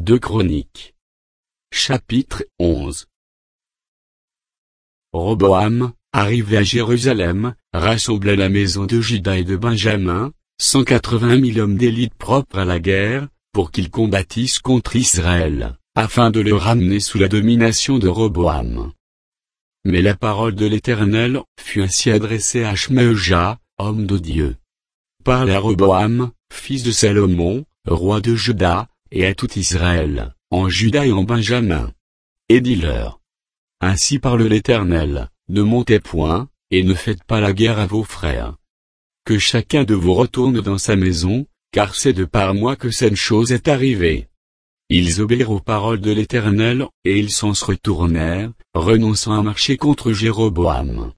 2 Chroniques. Chapitre 11. Roboam, arrivé à Jérusalem, rassembla la maison de Juda et de Benjamin, 180 000 hommes d'élite propres à la guerre, pour qu'ils combattissent contre Israël, afin de le ramener sous la domination de Roboam. Mais la parole de l'Éternel fut ainsi adressée à Shmeja, homme de Dieu. Parle à Roboam, fils de Salomon, roi de Juda, et à tout Israël, en Juda et en Benjamin. Et dis-leur. Ainsi parle l'Éternel, ne montez point, et ne faites pas la guerre à vos frères. Que chacun de vous retourne dans sa maison, car c'est de par moi que cette chose est arrivée. Ils obéirent aux paroles de l'Éternel, et ils s'en se retournèrent, renonçant à marcher contre Jéroboam.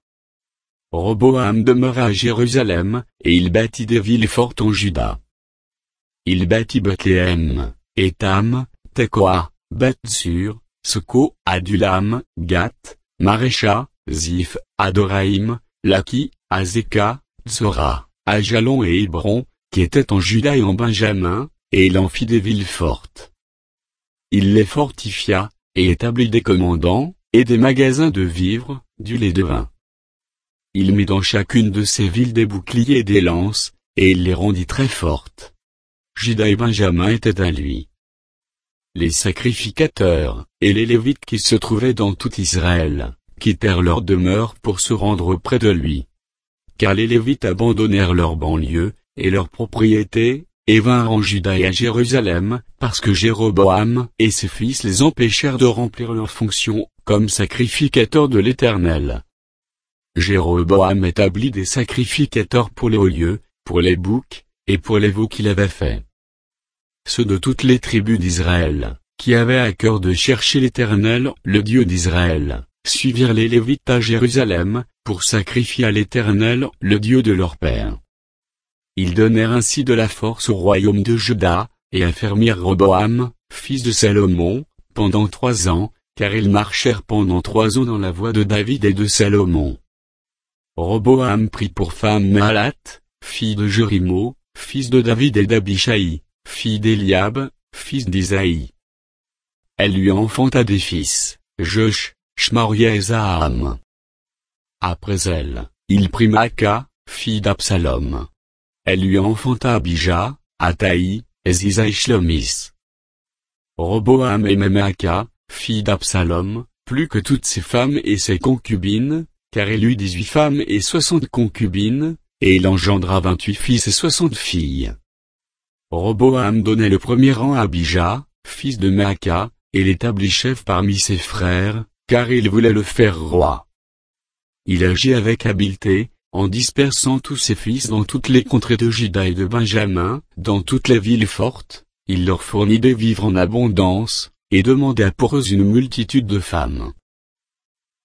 Roboam demeura à Jérusalem, et il bâtit des villes fortes en Juda. Il bâtit Bethléem, Étam, Tekoa, Beth-sur, Soko, Adulam, Gath, Marécha, Ziph, Adoraïm, Laki, Azeka, Tsora, Ajalon et Hébron, qui étaient en Juda et en Benjamin, et il en fit des villes fortes. Il les fortifia, et établit des commandants, et des magasins de vivres, d'huile et de vin. Il mit dans chacune de ces villes des boucliers et des lances, et il les rendit très fortes. Juda et Benjamin étaient à lui. Les sacrificateurs, et les Lévites qui se trouvaient dans tout Israël, quittèrent leur demeure pour se rendre auprès de lui. Car les Lévites abandonnèrent leurs banlieues, et leurs propriétés, et vinrent en Juda et à Jérusalem, parce que Jéroboam et ses fils les empêchèrent de remplir leurs fonctions, comme sacrificateurs de l'Éternel. Jéroboam établit des sacrificateurs pour les hauts lieux, pour les boucs, et pour les veaux qu'il avait faits. Ceux de toutes les tribus d'Israël, qui avaient à cœur de chercher l'Éternel, le Dieu d'Israël, suivirent les Lévites à Jérusalem, pour sacrifier à l'Éternel, le Dieu de leur père. Ils donnèrent ainsi de la force au royaume de Juda, et affermirent Roboam, fils de Salomon, pendant 3 ans, car ils marchèrent pendant 3 ans dans la voie de David et de Salomon. Roboam prit pour femme Mahalat, fille de Jérimo, fils de David et d'Abishaï, fille d'Éliab, fils d'Isaïe. Elle lui enfanta des fils, Josh, Shmaria et Zaham. Après elle, il prit Maaka, fille d'Absalom. Elle lui enfanta Abijah, Ataï, et Ziza et Shlomis. Roboam aimait Maaka, fille d'Absalom, plus que toutes ses femmes et ses concubines, car il eut 18 femmes et 60 concubines, et il engendra 28 fils et 60 filles. Roboam donnait le premier rang à Abijah, fils de Maaka, et l'établit chef parmi ses frères, car il voulait le faire roi. Il agit avec habileté, en dispersant tous ses fils dans toutes les contrées de Juda et de Benjamin, dans toutes les villes fortes, il leur fournit des vivres en abondance, et demanda pour eux une multitude de femmes.